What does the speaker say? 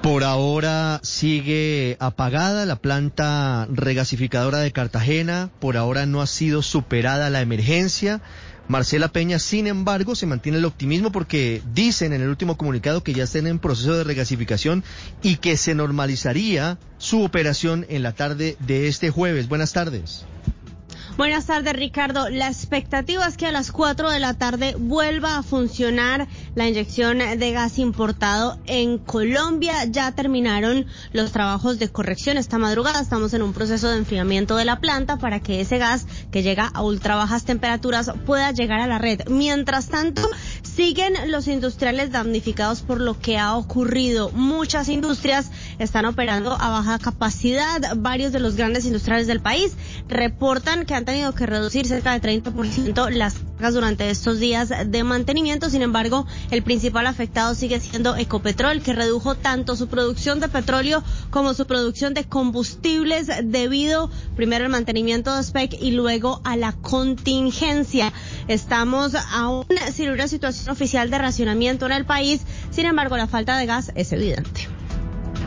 Por ahora sigue apagada la planta regasificadora de Cartagena, por ahora no ha sido superada la emergencia. Marcela Peña, sin embargo, se mantiene el optimismo porque dicen en el último comunicado que ya están en proceso de regasificación y que se normalizaría su operación en la tarde de este jueves. Buenas tardes. Buenas tardes, Ricardo. La expectativa es que a las 4 de la tarde vuelva a funcionar la inyección de gas importado en Colombia. Ya terminaron los trabajos de corrección esta madrugada. Estamos en un proceso de enfriamiento de la planta para que ese gas que llega a ultra bajas temperaturas pueda llegar a la red. Mientras tanto, siguen los industriales damnificados por lo que ha ocurrido. Muchas industrias están operando a baja capacidad. Varios de los grandes industriales del país reportan que han tenido que reducir cerca de 30% las cargas durante estos días de mantenimiento. Sin embargo, el principal afectado sigue siendo Ecopetrol, que redujo tanto su producción de petróleo como su producción de combustibles debido primero al mantenimiento de SPEC y luego a la contingencia. Estamos aún sin una situación oficial de racionamiento en el país. Sin embargo, la falta de gas es evidente.